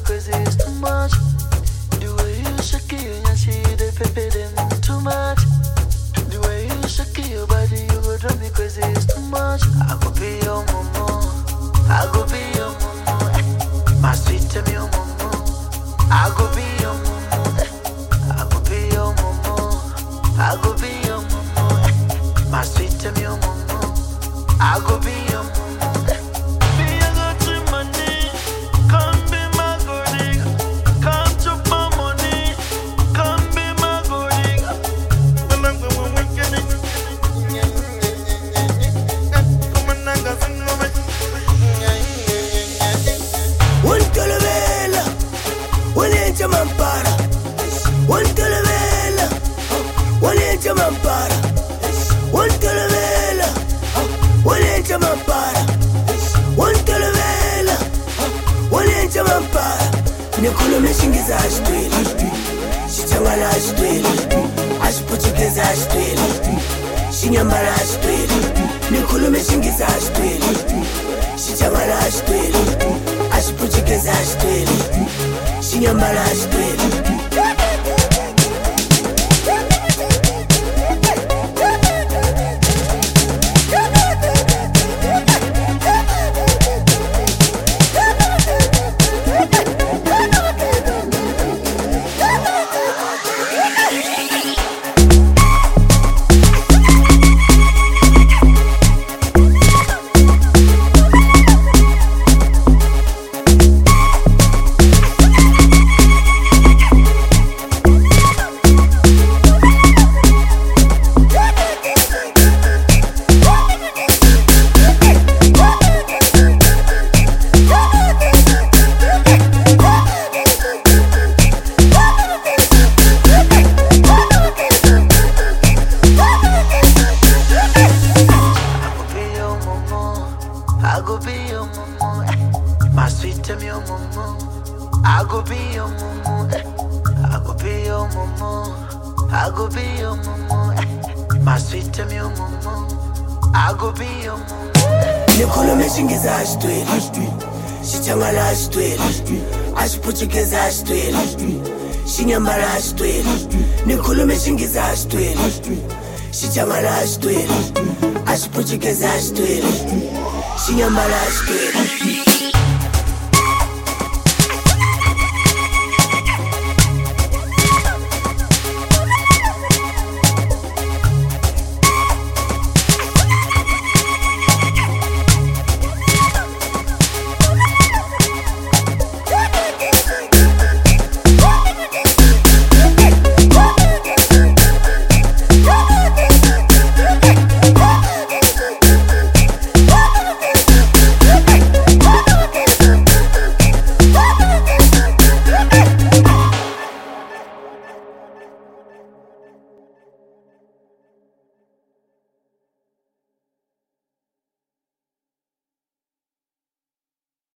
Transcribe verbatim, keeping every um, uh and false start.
cause it's too much. The way you shake it, and she they pepe them too much. The way you shake your body, you go drive me crazy, it's too much. I go be your mama, I go be your mama, my sweet tell me your mama. I go be your mama, I go be your mama, I go be your mama, my sweet tell me your mama. I go be your mama. Mampara, one calavela, one inch of mampara, one calavela, one inch of mampara, one calavela, one inch of mampara. Nicolo missing is ash twin, she tell an ash twin, ash put you his ash twin, she number ash twin, Nicolo missing is ash twin, she tell an ash twin, ash put you his ash twin. Nyambala straight. I go be your mama, my sweet tell me your mama. I go be your mama, I go be your mama, I go be your mama, my sweet tell me your mama. I go be your mama. Nicolo missing is ash twin, she tell my ash twin, ash put you his ash twin, she number ash twin. Nicolo missing is ash twin, she tell my ash twin, ash put you his ash twin. She a malash kid.